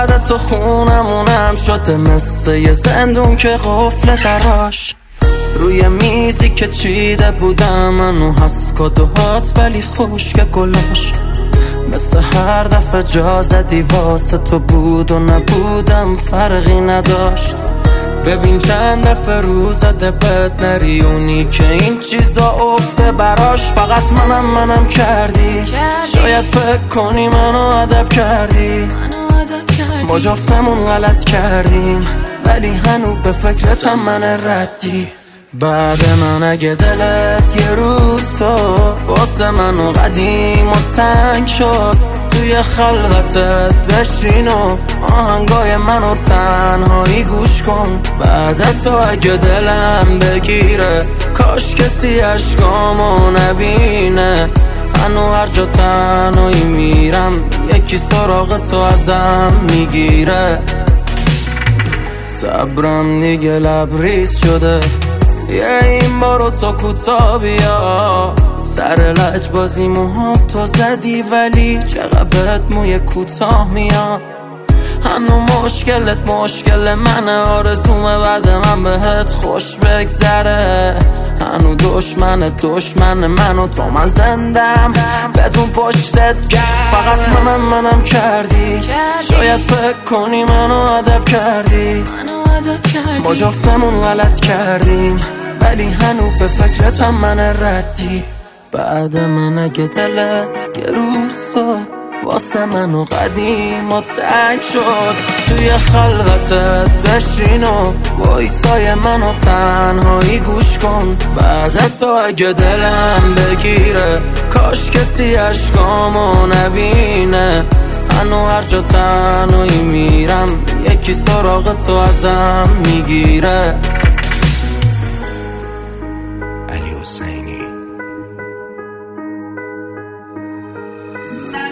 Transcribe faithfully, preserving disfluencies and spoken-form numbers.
بعد تو خونمونم شده مثل یه زندون که قفل دراش روی میزی که چیده بودم منو هست کادوهات ولی خشک گلاش مثل هر دفعه جا زدی واسه تو بود و نبودم فرقی نداشت ببین چند دفعه رو زده بد نری اونی که این چیزا افته براش فقط منم منم کردی شاید فکر کنی منو ادب کردی ما جفتمون غلط کردیم ولی هنو به فکرتم من ردی بعد من اگه دلت یه روز تو واسه منو قدیم و تنگ شد توی خلوتت بشین و آهنگای منو تنهایی گوش کن بعد تو اگه دلم بگیره کاش کسی عشقامو نبینه هنو هر جا تنهایی میرم یکی سراغ تو ازم میگیره صبرم دیگه لبریز شده یه این بارو تو کوتا بیا سر لج بازی موها تو زدی ولی چقدر موی کوتاه میاد هنو مشکلت مشکل منه آرزومه بعد من بهت خوش بگذره هنو دشمن دشمن من و تو من زندم بدون پشتت فقط منم منم کردی شاید فکر کنی منو ادب کردی ما جفتمون غلط کردیم ولی هنو به فکرتم من ردی بعد من اگه دلت یه روز تو واسه منو قدیم و تنگ شد توی خلوتت بشین و وایسای منو تنهایی گوش کن بعد تو اگه دلم بگیره کاش کسی عشقامو نبینه هنو هر جا تنهایی میرم یکی سراغ تو ازم میگیره علی حسینی